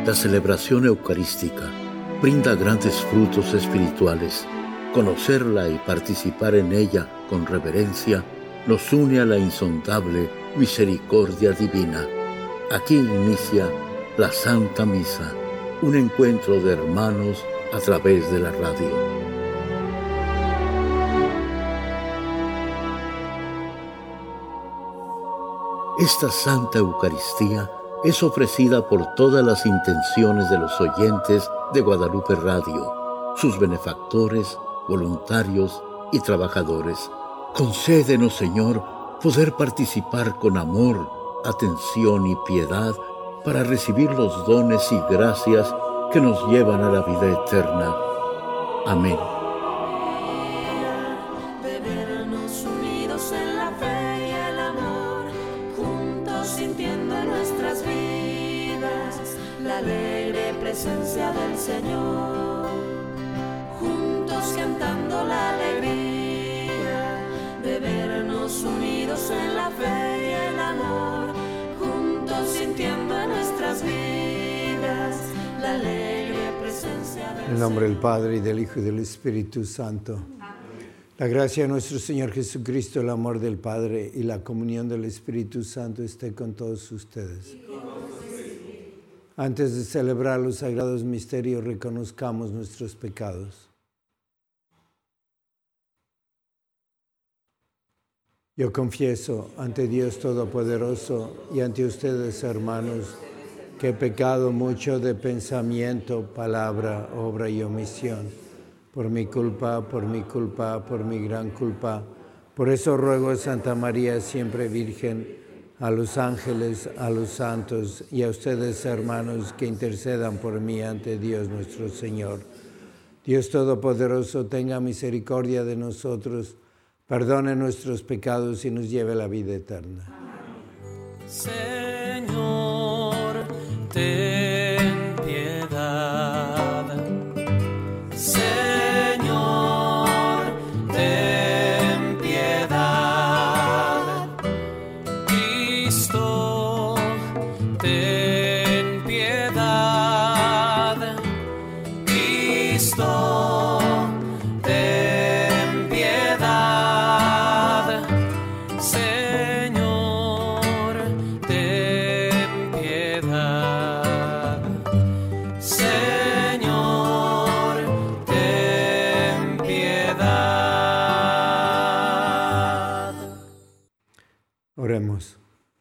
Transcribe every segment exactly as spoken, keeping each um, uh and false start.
La celebración eucarística brinda grandes frutos espirituales. Conocerla y participar en ella con reverencia nos une a la insondable misericordia divina. Aquí inicia la Santa Misa, un encuentro de hermanos a través de la radio. Esta Santa Eucaristía es ofrecida por todas las intenciones de los oyentes de Guadalupe Radio, sus benefactores, voluntarios y trabajadores. Concédenos, Señor, poder participar con amor, atención y piedad para recibir los dones y gracias que nos llevan a la vida eterna. Amén. La alegre presencia del Señor, juntos cantando la alegría de vernos unidos en la fe y el amor, juntos sintiendo en nuestras vidas la alegre presencia del Señor. En el nombre del Padre, y del Hijo, y del Espíritu Santo. La gracia de nuestro Señor Jesucristo, el amor del Padre y la comunión del Espíritu Santo esté con todos ustedes. Antes de celebrar los sagrados misterios, reconozcamos nuestros pecados. Yo confieso ante Dios Todopoderoso y ante ustedes, hermanos, que he pecado mucho de pensamiento, palabra, obra y omisión. Por mi culpa, por mi culpa, por mi gran culpa. Por eso ruego a Santa María, siempre Virgen, a los ángeles, a los santos y a ustedes, hermanos, que intercedan por mí ante Dios nuestro Señor. Dios Todopoderoso, tenga misericordia de nosotros, perdone nuestros pecados y nos lleve a la vida eterna. Señor, ten piedad. Señor, ten piedad. Cristo, ten piedad. Cristo, ten piedad. Señor, ten piedad. Señor, ten piedad. Oremos.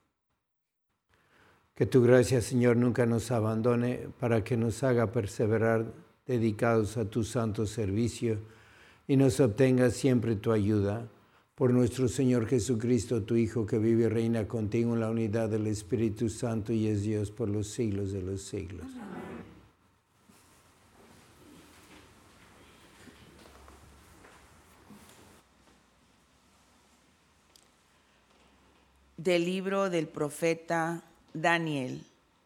Que tu gracia, Señor, nunca nos abandone para que nos haga perseverar dedicados a tu santo servicio y nos obtenga siempre tu ayuda. Por nuestro Señor Jesucristo, tu Hijo, que vive y reina contigo en la unidad del Espíritu Santo y es Dios por los siglos de los siglos. Del libro del profeta Daniel.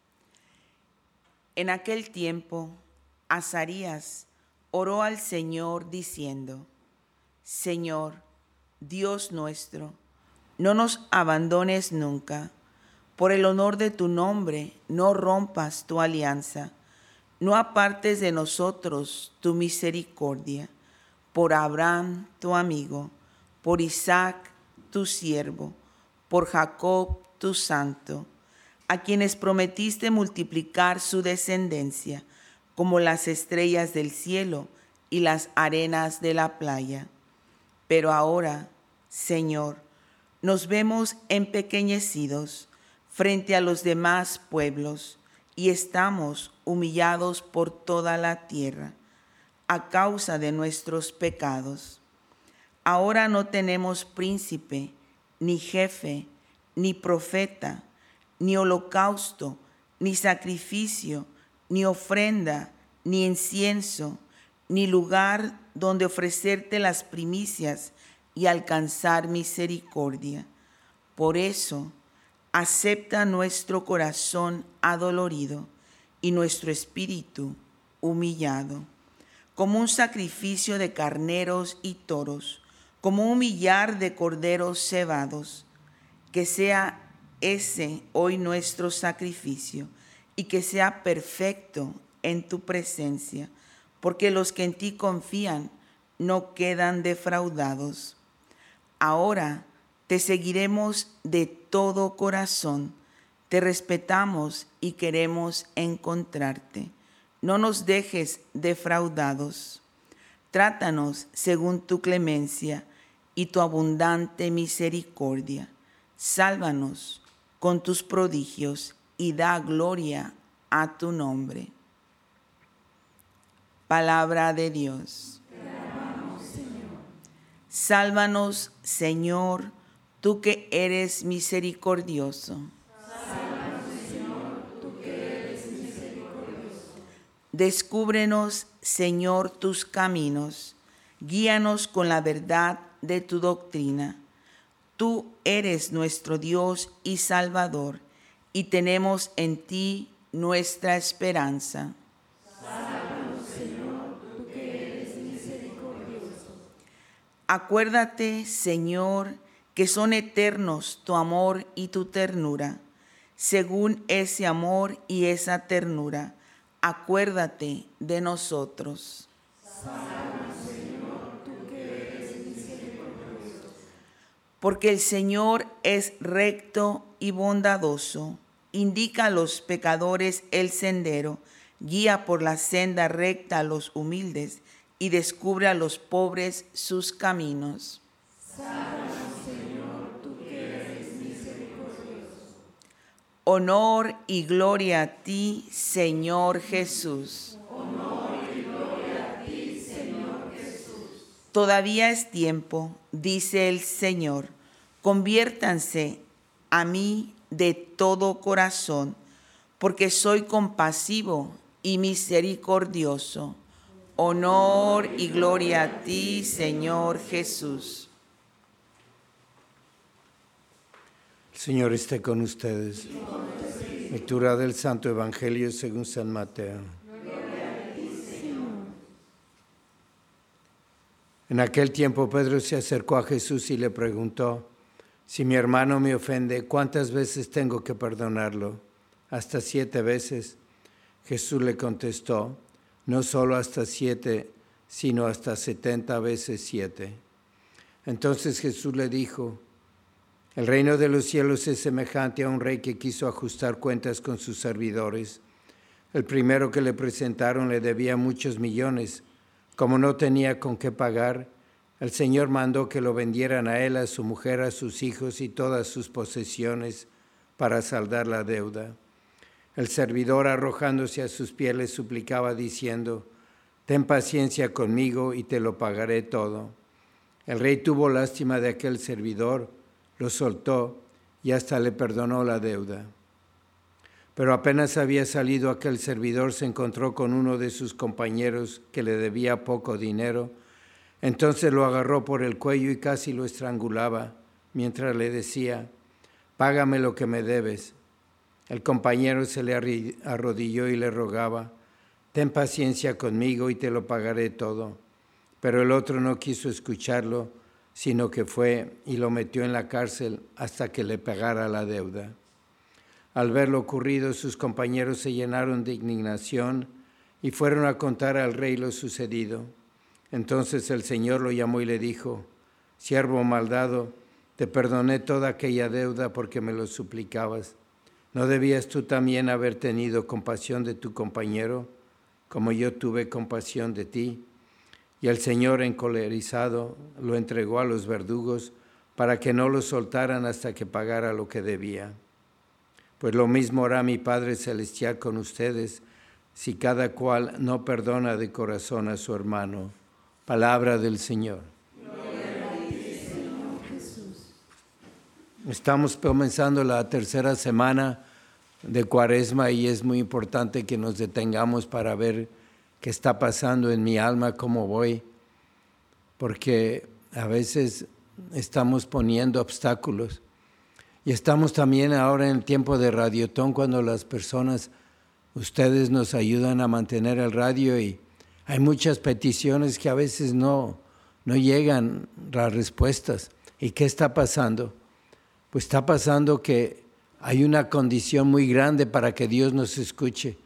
En aquel tiempo, Azarías oró al Señor diciendo: Señor, Dios nuestro, no nos abandones nunca. Por el honor de tu nombre, no rompas tu alianza. No apartes de nosotros tu misericordia. Por Abraham, tu amigo, por Isaac, tu siervo, por Jacob, tu santo, a quienes prometiste multiplicar su descendencia, como las estrellas del cielo y las arenas de la playa. Pero ahora, Señor, nos vemos empequeñecidos frente a los demás pueblos y estamos humillados por toda la tierra a causa de nuestros pecados. Ahora no tenemos príncipe, ni jefe, ni profeta, ni holocausto, ni sacrificio, ni ofrenda, ni incienso, ni lugar donde ofrecerte las primicias y alcanzar misericordia. Por eso, acepta nuestro corazón adolorido y nuestro espíritu humillado, como un sacrificio de carneros y toros, como un millar de corderos cebados. Que sea ese hoy nuestro sacrificio, y que sea perfecto en tu presencia, porque los que en ti confían no quedan defraudados. Ahora te seguiremos de todo corazón, te respetamos y queremos encontrarte. No nos dejes defraudados. Trátanos según tu clemencia y tu abundante misericordia. Sálvanos con tus prodigios y da gloria a tu nombre. Palabra de Dios. Te alabamos, Señor. Sálvanos, Señor, tú que eres misericordioso. Sálvanos, Señor, tú que eres misericordioso. Descúbrenos, Señor, tus caminos. Guíanos con la verdad de tu doctrina. Tú eres nuestro Dios y Salvador, y tenemos en ti nuestra esperanza. Sálvanos, Señor, tú que eres misericordioso. Acuérdate, Señor, que son eternos tu amor y tu ternura. Según ese amor y esa ternura, acuérdate de nosotros. Sálvanos, Señor, tú que eres misericordioso. Porque el Señor es recto y bondadoso, indica a los pecadores el sendero, guía por la senda recta a los humildes y descubre a los pobres sus caminos. Sálvanos, Señor, tú que eres misericordioso. Honor y gloria a ti, Señor Jesús. Honor y gloria a ti, Señor Jesús. Todavía es tiempo, dice el Señor, conviértanse a mí de todo corazón, porque soy compasivo y misericordioso. Honor y gloria a ti, Señor Jesús. El Señor esté con ustedes. Lectura del Santo Evangelio según San Mateo. En aquel tiempo Pedro se acercó a Jesús y le preguntó: si mi hermano me ofende, ¿cuántas veces tengo que perdonarlo? ¿Hasta siete veces? Jesús le contestó: no solo hasta siete, sino hasta setenta veces siete. Entonces Jesús le dijo: el reino de los cielos es semejante a un rey que quiso ajustar cuentas con sus servidores. El primero que le presentaron le debía muchos millones. Como no tenía con qué pagar, el Señor mandó que lo vendieran a él, a su mujer, a sus hijos y todas sus posesiones para saldar la deuda. El servidor, arrojándose a sus pies, le suplicaba diciendo: ten paciencia conmigo y te lo pagaré todo. El rey tuvo lástima de aquel servidor, lo soltó y hasta le perdonó la deuda. Pero apenas había salido aquel servidor, se encontró con uno de sus compañeros que le debía poco dinero. Entonces lo agarró por el cuello y casi lo estrangulaba, mientras le decía: págame lo que me debes. El compañero se le arrodilló y le rogaba: ten paciencia conmigo y te lo pagaré todo. Pero el otro no quiso escucharlo, sino que fue y lo metió en la cárcel hasta que le pagara la deuda. Al ver lo ocurrido, sus compañeros se llenaron de indignación y fueron a contar al rey lo sucedido. Entonces el Señor lo llamó y le dijo: siervo malvado, te perdoné toda aquella deuda porque me lo suplicabas. ¿No debías tú también haber tenido compasión de tu compañero, como yo tuve compasión de ti? Y el Señor, encolerizado, lo entregó a los verdugos para que no lo soltaran hasta que pagara lo que debía. Pues lo mismo hará mi Padre Celestial con ustedes, si cada cual no perdona de corazón a su hermano. Palabra del Señor. Gloria a ti, Señor Jesús. Estamos comenzando la tercera semana de Cuaresma y es muy importante que nos detengamos para ver qué está pasando en mi alma, cómo voy, porque a veces estamos poniendo obstáculos. Y estamos también ahora en el tiempo de Radiotón, cuando las personas, ustedes nos ayudan a mantener el radio y hay muchas peticiones que a veces no, no llegan las respuestas. ¿Y qué está pasando? Pues está pasando que hay una condición muy grande para que Dios nos escuche,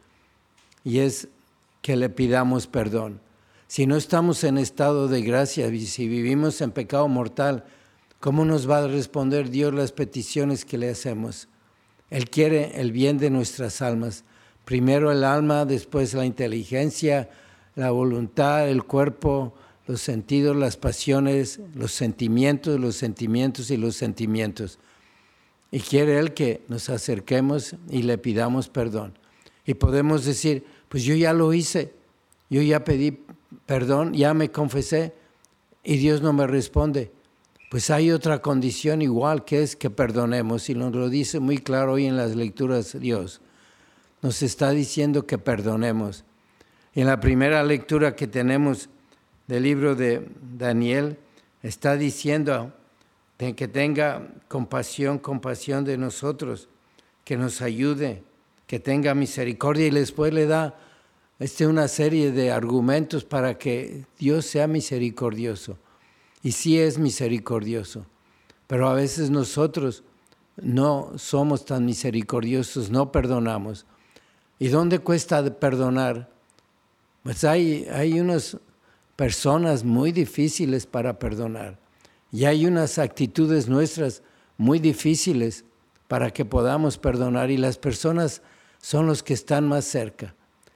y es que le pidamos perdón. Si no estamos en estado de gracia y si vivimos en pecado mortal, ¿cómo nos va a responder Dios las peticiones que le hacemos? Él quiere el bien de nuestras almas. Primero el alma, después la inteligencia, la voluntad, el cuerpo, los sentidos, las pasiones, los sentimientos, los sentimientos y los sentimientos. Y quiere Él que nos acerquemos y le pidamos perdón. Y podemos decir, pues yo ya lo hice, yo ya pedí perdón, ya me confesé y Dios no me responde. Pues hay otra condición igual, que es que perdonemos, y nos lo dice muy claro hoy en las lecturas Dios. Nos está diciendo que perdonemos. En la primera lectura que tenemos del libro de Daniel, está diciendo que tenga compasión, compasión de nosotros, que nos ayude, que tenga misericordia, y después le da este, una serie de argumentos para que Dios sea misericordioso. Y sí es misericordioso, pero a veces nosotros no somos tan misericordiosos, no perdonamos. ¿Y dónde cuesta perdonar? Pues hay, hay unas personas muy difíciles para perdonar, y hay unas actitudes nuestras muy difíciles para que podamos perdonar, y las personas son los que están más cerca.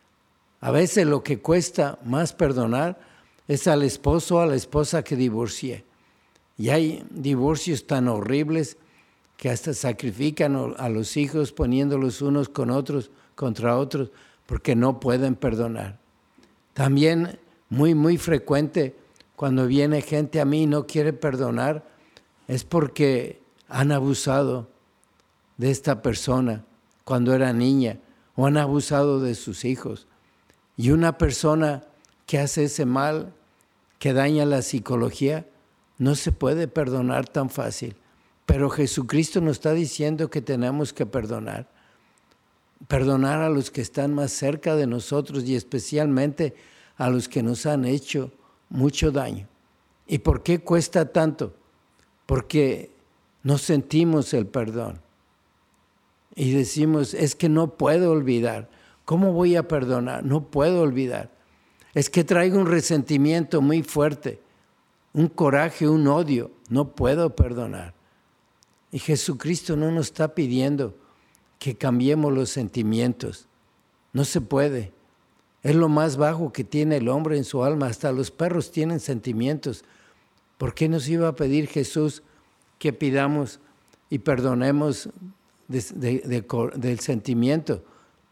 A veces lo que cuesta más perdonar es al esposo o a la esposa que divorcié. Y hay divorcios tan horribles que hasta sacrifican a los hijos poniéndolos unos con otros, contra otros, porque no pueden perdonar. También muy, muy frecuente cuando viene gente a mí y no quiere perdonar, es porque han abusado de esta persona cuando era niña, o han abusado de sus hijos. Y una persona que hace ese mal, que daña la psicología, no se puede perdonar tan fácil. Pero Jesucristo nos está diciendo que tenemos que perdonar. Perdonar a los que están más cerca de nosotros, y especialmente a los que nos han hecho mucho daño. ¿Y por qué cuesta tanto? Porque no sentimos el perdón. Y decimos, es que no puedo olvidar. ¿Cómo voy a perdonar? No puedo olvidar. Es que traigo un resentimiento muy fuerte, un coraje, un odio. No puedo perdonar. Y Jesucristo no nos está pidiendo que cambiemos los sentimientos. No se puede. Es lo más bajo que tiene el hombre en su alma. Hasta los perros tienen sentimientos. ¿Por qué nos iba a pedir Jesús que pidamos y perdonemos de, de, de, del sentimiento?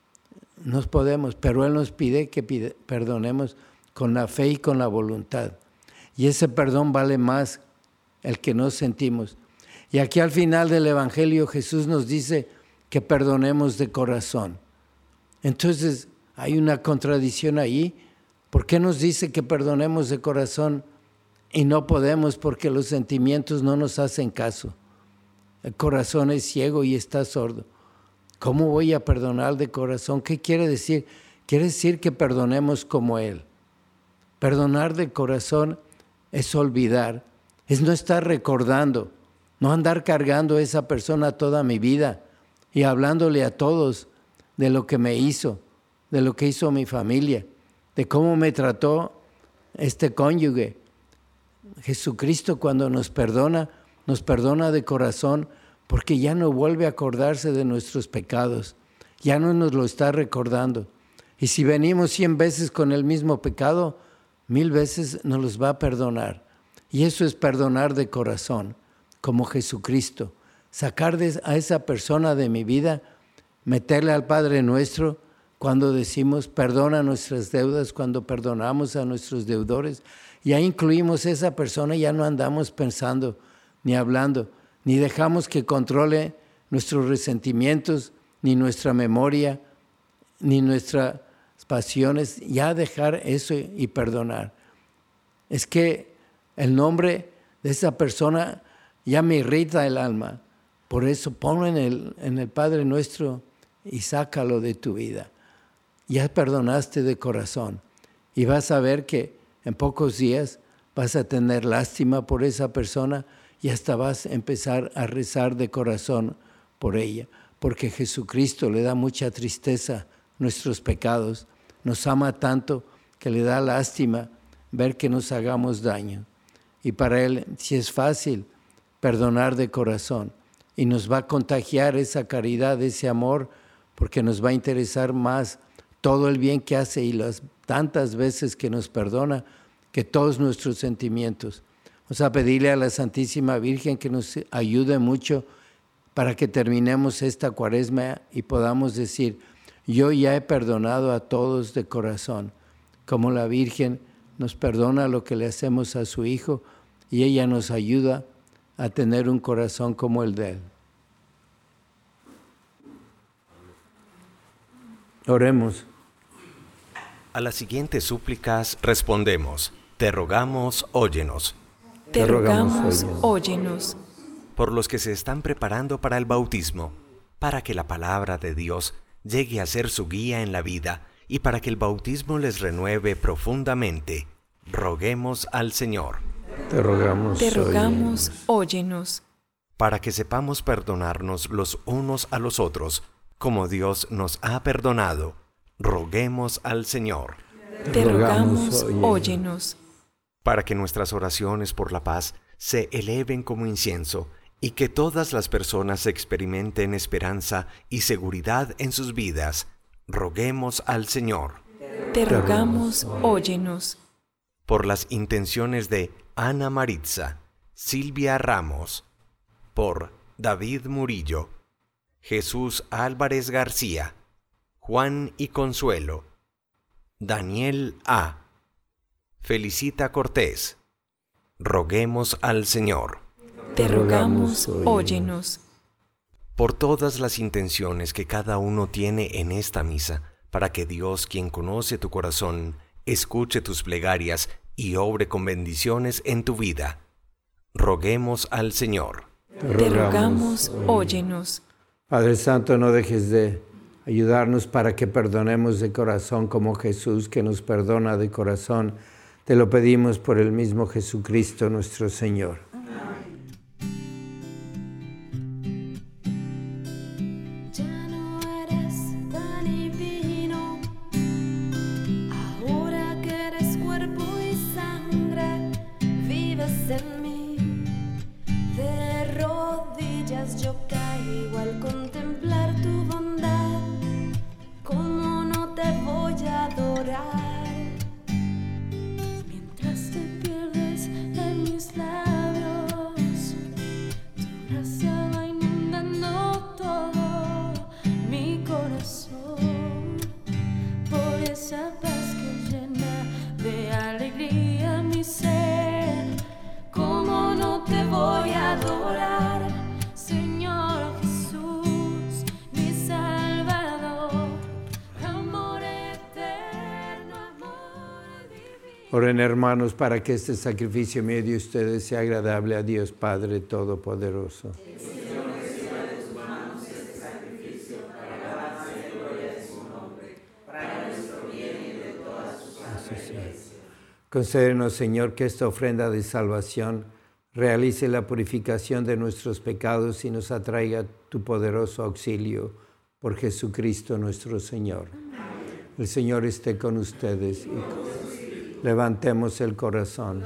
No podemos, pero Él nos pide que pide, perdonemos con la fe y con la voluntad. Y ese perdón vale más el que no sentimos. Y aquí al final del Evangelio Jesús nos dice que perdonemos de corazón. Entonces hay una contradicción ahí. ¿Por qué nos dice que perdonemos de corazón y no podemos porque los sentimientos no nos hacen caso? El corazón es ciego y está sordo. ¿Cómo voy a perdonar de corazón? ¿Qué quiere decir? Quiere decir que perdonemos como Él. Perdonar de corazón es olvidar, es no estar recordando, no andar cargando a esa persona toda mi vida y hablándole a todos de lo que me hizo, de lo que hizo mi familia, de cómo me trató este cónyuge. Jesucristo, cuando nos perdona, nos perdona de corazón, porque ya no vuelve a acordarse de nuestros pecados, ya no nos lo está recordando. Y si venimos cien veces con el mismo pecado, mil veces nos los va a perdonar. Y eso es perdonar de corazón, como Jesucristo. Sacar de, a esa persona de mi vida, meterle al Padre Nuestro cuando decimos perdona nuestras deudas, cuando perdonamos a nuestros deudores. Ya incluimos a esa persona y ya no andamos pensando ni hablando, ni dejamos que controle nuestros resentimientos, ni nuestra memoria, ni nuestras pasiones. Ya dejar eso y perdonar. Es que el nombre de esa persona ya me irrita el alma. Por eso ponlo en el, en el Padre Nuestro y sácalo de tu vida. Ya perdonaste de corazón y vas a ver que en pocos días vas a tener lástima por esa persona y hasta vas a empezar a rezar de corazón por ella, porque Jesucristo le da mucha tristeza nuestros pecados. Nos ama tanto que le da lástima ver que nos hagamos daño. Y para Él, si es fácil perdonar de corazón, y nos va a contagiar esa caridad, ese amor, porque nos va a interesar más todo el bien que hace y las tantas veces que nos perdona, que todos nuestros sentimientos. Vamos a pedirle a la Santísima Virgen que nos ayude mucho para que terminemos esta Cuaresma y podamos decir: yo ya he perdonado a todos de corazón, como la Virgen nos perdona lo que le hacemos a su Hijo y ella nos ayuda a tener un corazón como el de Él. Oremos. A las siguientes súplicas respondemos: te rogamos, óyenos. Te rogamos, óyenos. Por los que se están preparando para el bautismo, para que la palabra de Dios llegue a ser su guía en la vida y para que el bautismo les renueve profundamente, roguemos al Señor. Te rogamos, Te rogamos, óyenos. Para que sepamos perdonarnos los unos a los otros, como Dios nos ha perdonado, roguemos al Señor. Te rogamos, óyenos. Para que nuestras oraciones por la paz se eleven como incienso y que todas las personas experimenten esperanza y seguridad en sus vidas, roguemos al Señor. Te rogamos, óyenos. Por las intenciones de Ana Maritza, Silvia Ramos, por David Murillo, Jesús Álvarez García, Juan y Consuelo, Daniel A., Felicita Cortés, roguemos al Señor. Te rogamos, óyenos. Por todas las intenciones que cada uno tiene en esta misa, para que Dios, quien conoce tu corazón, escuche tus plegarias y obre con bendiciones en tu vida, roguemos al Señor. Te rogamos, óyenos. Padre Santo, no dejes de ayudarnos para que perdonemos de corazón como Jesús, que nos perdona de corazón. Te lo pedimos por el mismo Jesucristo nuestro Señor. Ya no eres pan y vino, ahora que eres cuerpo y sangre, vives en mí. De rodillas yo caigo al contemplar tu bondad. ¿Cómo no te voy a adorar? Oren, hermanos, para que este sacrificio mío de ustedes sea agradable a Dios Padre Todopoderoso. Concédenos, Señor, que esta ofrenda de salvación realice la purificación de nuestros pecados y nos atraiga tu poderoso auxilio por Jesucristo nuestro Señor. El Señor esté con ustedes. Y levantemos el corazón.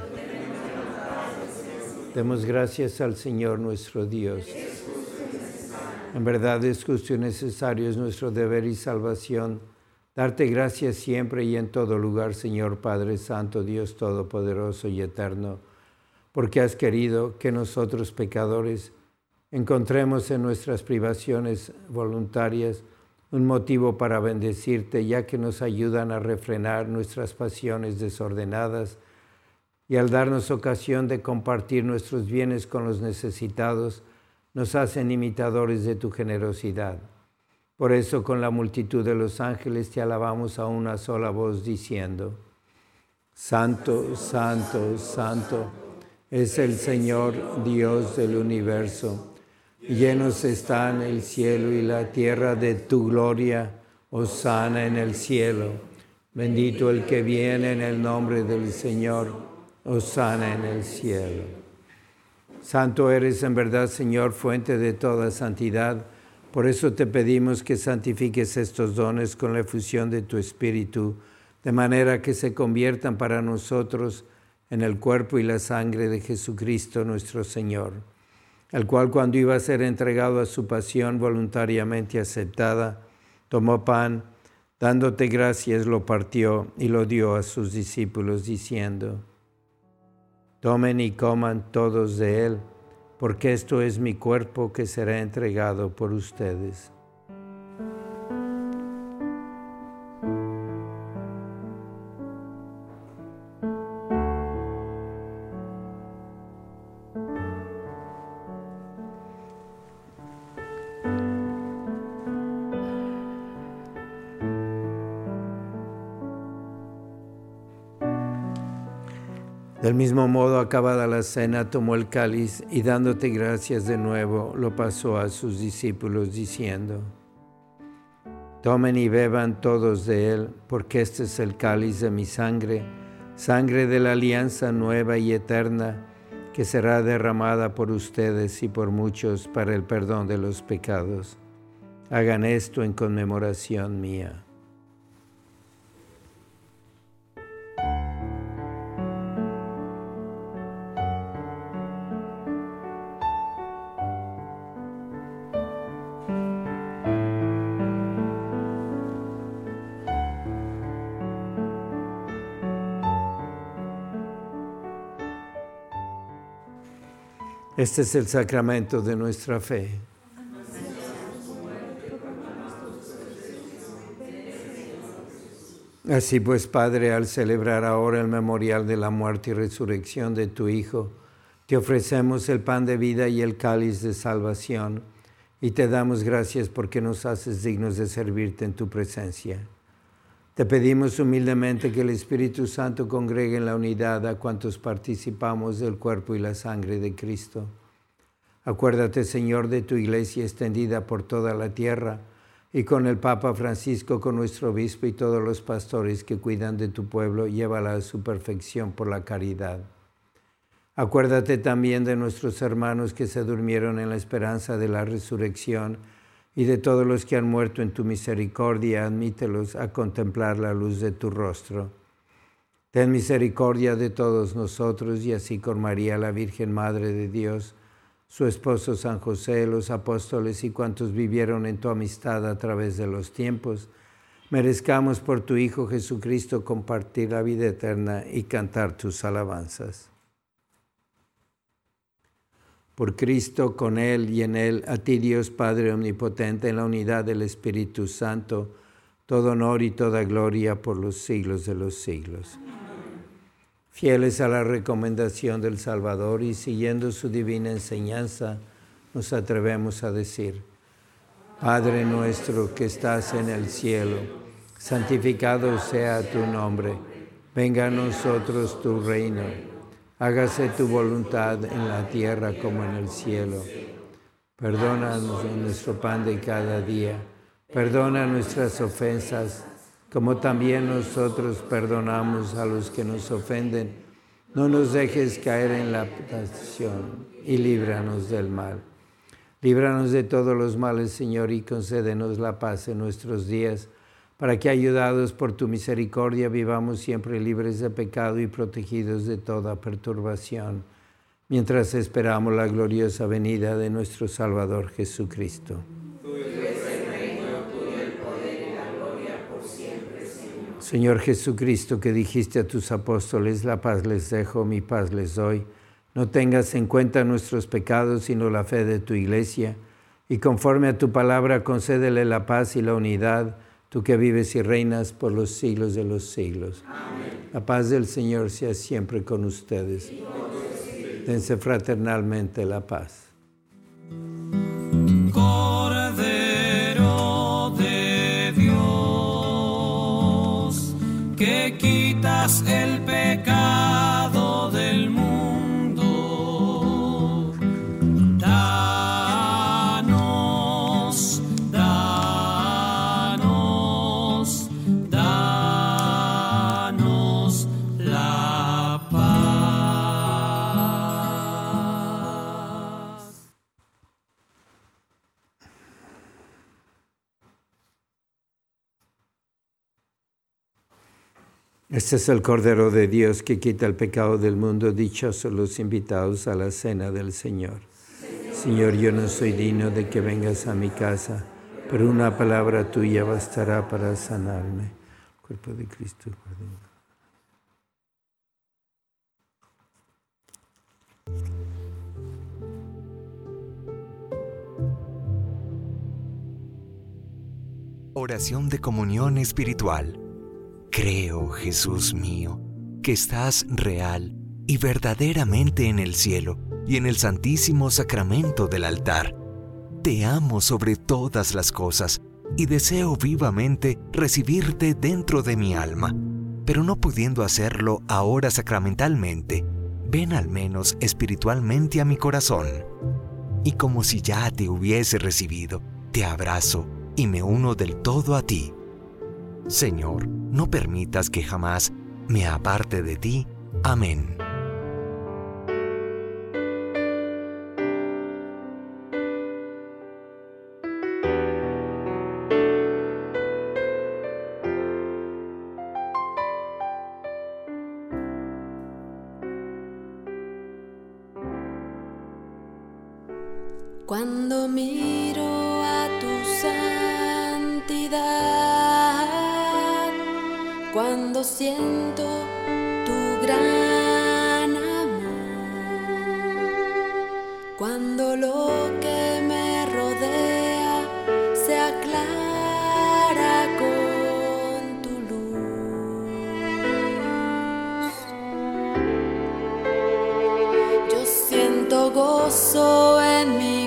Demos gracias al Señor nuestro Dios. En verdad es justo y necesario, es nuestro deber y salvación, darte gracias siempre y en todo lugar, Señor Padre Santo, Dios Todopoderoso y Eterno, porque has querido que nosotros pecadores encontremos en nuestras privaciones voluntarias un motivo para bendecirte, ya que nos ayudan a refrenar nuestras pasiones desordenadas y al darnos ocasión de compartir nuestros bienes con los necesitados, nos hacen imitadores de tu generosidad. Por eso, con la multitud de los ángeles te alabamos a una sola voz, diciendo: Santo, Santo, Santo, es el Señor Dios del universo. Llenos están el cielo y la tierra de tu gloria. Hosana en el cielo. Bendito el que viene en el nombre del Señor. Hosana en el cielo. Santo eres en verdad, Señor, fuente de toda santidad. Por eso te pedimos que santifiques estos dones con la efusión de tu Espíritu, de manera que se conviertan para nosotros en el cuerpo y la sangre de Jesucristo nuestro Señor, el cual cuando iba a ser entregado a su pasión voluntariamente aceptada, tomó pan, dándote gracias, lo partió y lo dio a sus discípulos, diciendo: tomen y coman todos de él, porque esto es mi cuerpo que será entregado por ustedes. Del mismo modo, acabada la cena, tomó el cáliz y dándote gracias de nuevo, lo pasó a sus discípulos diciendo: tomen y beban todos de él, porque este es el cáliz de mi sangre, sangre de la alianza nueva y eterna, que será derramada por ustedes y por muchos para el perdón de los pecados. Hagan esto en conmemoración mía. Este es el sacramento de nuestra fe. Así pues, Padre, al celebrar ahora el memorial de la muerte y resurrección de tu Hijo, te ofrecemos el pan de vida y el cáliz de salvación, y te damos gracias porque nos haces dignos de servirte en tu presencia. Te pedimos humildemente que el Espíritu Santo congregue en la unidad a cuantos participamos del cuerpo y la sangre de Cristo. Acuérdate, Señor, de tu iglesia extendida por toda la tierra, y con el Papa Francisco, con nuestro obispo y todos los pastores que cuidan de tu pueblo, llévala a su perfección por la caridad. Acuérdate también de nuestros hermanos que se durmieron en la esperanza de la resurrección, y de todos los que han muerto en tu misericordia, admítelos a contemplar la luz de tu rostro. Ten misericordia de todos nosotros, y así con María, la Virgen Madre de Dios, su esposo San José, los apóstoles y cuantos vivieron en tu amistad a través de los tiempos, merezcamos por tu Hijo Jesucristo compartir la vida eterna y cantar tus alabanzas. Por Cristo, con Él y en Él, a ti Dios Padre Omnipotente, en la unidad del Espíritu Santo, todo honor y toda gloria por los siglos de los siglos. Fieles a la recomendación del Salvador y siguiendo su divina enseñanza, nos atrevemos a decir: Padre nuestro que estás en el cielo, santificado sea tu nombre. Venga a nosotros tu reino. Hágase tu voluntad en la tierra como en el cielo. Perdónanos nuestro pan de cada día. Perdona nuestras ofensas, como también nosotros perdonamos a los que nos ofenden. No nos dejes caer en la tentación y líbranos del mal. Líbranos de todos los males, Señor, y concédenos la paz en nuestros días, para que, ayudados por tu misericordia, vivamos siempre libres de pecado y protegidos de toda perturbación, mientras esperamos la gloriosa venida de nuestro Salvador Jesucristo. Tuyo es el reino, tuyo el poder y la gloria por siempre, Señor. Señor Jesucristo, que dijiste a tus apóstoles: la paz les dejo, mi paz les doy. No tengas en cuenta nuestros pecados, sino la fe de tu iglesia, y conforme a tu palabra concédele la paz y la unidad, tú que vives y reinas por los siglos de los siglos. Amén. La paz del Señor sea siempre con ustedes. Dense fraternalmente la paz. Cordero de Dios, que quitas el pecado del mundo, danos, danos, danos la paz. Este es el Cordero de Dios que quita el pecado del mundo. Dichosos los invitados a la cena del Señor. Señor, yo no soy digno de que vengas a mi casa, pero una palabra tuya bastará para sanarme. Cuerpo de Cristo. Oración de comunión espiritual. Creo, Jesús mío, que estás real y verdaderamente en el cielo y en el santísimo sacramento del altar. Te amo sobre todas las cosas y deseo vivamente recibirte dentro de mi alma, pero no pudiendo hacerlo ahora sacramentalmente, ven al menos espiritualmente a mi corazón. Y como si ya te hubiese recibido, te abrazo y me uno del todo a ti. Señor, no permitas que jamás me aparte de ti. Amén. Cuando miro a tu santidad, cuando siento tu gran amor, cuando lo que me rodea se aclara con tu luz, yo siento gozo en mi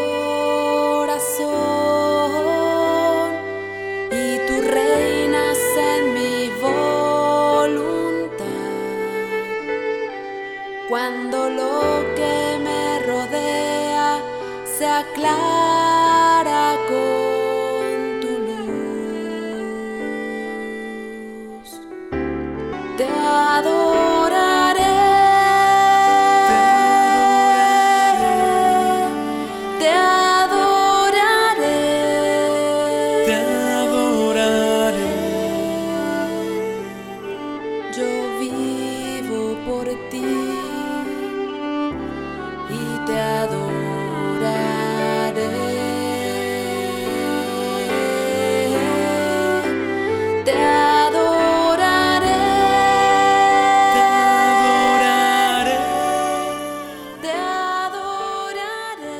cuando lo que me rodea se aclara con tu luz. Te adoraré, te adoraré, te adoraré. Yo vivo por ti. Te adoraré, te adoraré, te adoraré, te adoraré.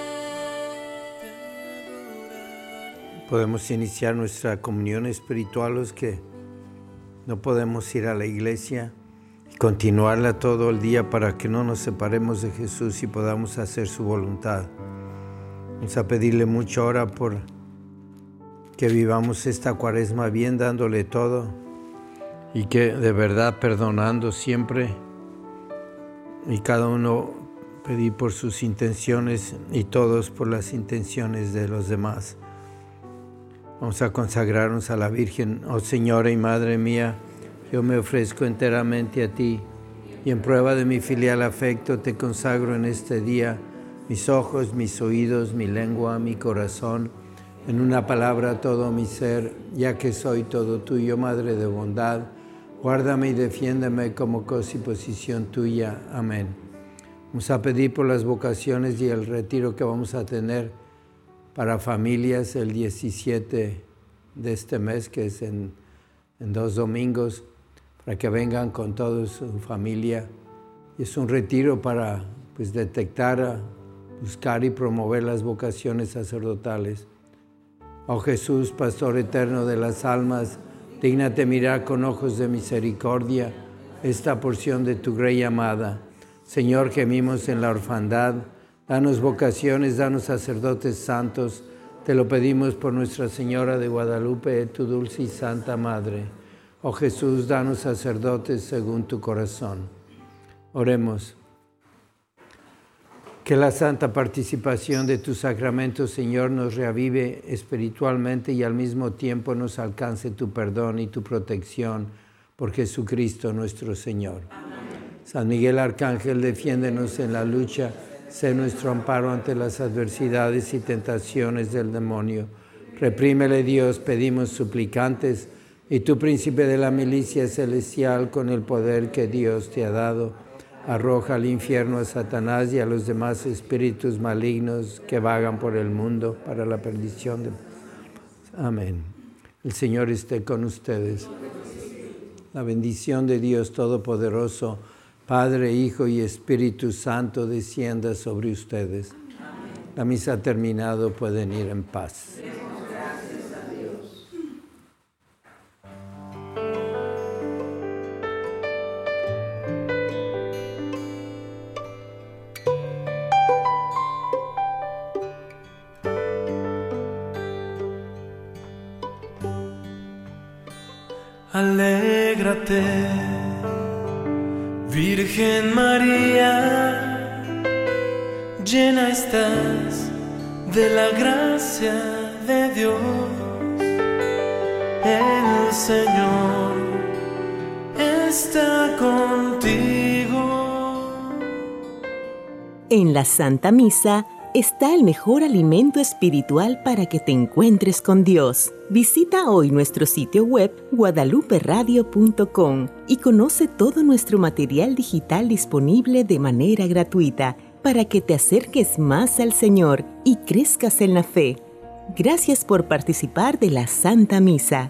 Podemos iniciar nuestra comunión espiritual los que no podemos ir a la iglesia. Continuarla todo el día para que no nos separemos de Jesús y podamos hacer su voluntad. Vamos a pedirle mucho ahora por que vivamos esta cuaresma bien, dándole todo y que de verdad perdonando siempre, y cada uno pedir por sus intenciones y todos por las intenciones de los demás. Vamos a consagrarnos a la Virgen. Oh Señora y Madre mía, yo me ofrezco enteramente a ti y en prueba de mi filial afecto te consagro en este día mis ojos, mis oídos, mi lengua, mi corazón, en una palabra todo mi ser, ya que soy todo tuyo, Madre de bondad. Guárdame y defiéndeme como cosa y posición tuya. Amén. Vamos a pedir por las vocaciones y el retiro que vamos a tener para familias el diecisiete de este mes, que es en, en dos domingos, para que vengan con toda su familia. Y es un retiro para pues, detectar, buscar y promover las vocaciones sacerdotales. Oh Jesús, Pastor eterno de las almas, dígnate mirar con ojos de misericordia esta porción de tu Grey amada. Señor, gemimos en la orfandad, danos vocaciones, danos sacerdotes santos. Te lo pedimos por Nuestra Señora de Guadalupe, tu dulce y santa Madre. Oh Jesús, danos sacerdotes según tu corazón. Oremos. Que la santa participación de tus sacramentos, Señor, nos reavive espiritualmente y al mismo tiempo nos alcance tu perdón y tu protección por Jesucristo nuestro Señor. Amén. San Miguel Arcángel, defiéndenos en la lucha, sé nuestro amparo ante las adversidades y tentaciones del demonio. Reprímele, Dios, pedimos suplicantes, Y tú, príncipe de la milicia celestial, con el poder que Dios te ha dado, arroja al infierno a Satanás y a los demás espíritus malignos que vagan por el mundo para la perdición de... Amén. El Señor esté con ustedes. La bendición de Dios Todopoderoso, Padre, Hijo y Espíritu Santo, descienda sobre ustedes. La misa ha terminado, pueden ir en paz. Alégrate, Virgen María, llena estás de la gracia de Dios. El Señor está contigo. En la Santa Misa está el mejor alimento espiritual para que te encuentres con Dios. Visita hoy nuestro sitio web guadalupe radio punto com y conoce todo nuestro material digital disponible de manera gratuita para que te acerques más al Señor y crezcas en la fe. Gracias por participar de la Santa Misa.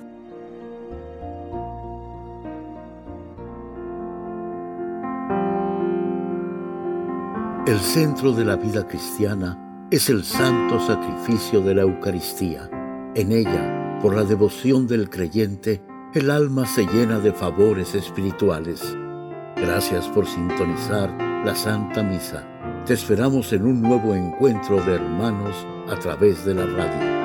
El centro de la vida cristiana es el santo sacrificio de la Eucaristía. En ella, por la devoción del creyente, el alma se llena de favores espirituales. Gracias por sintonizar la Santa Misa. Te esperamos en un nuevo encuentro de hermanos a través de la radio.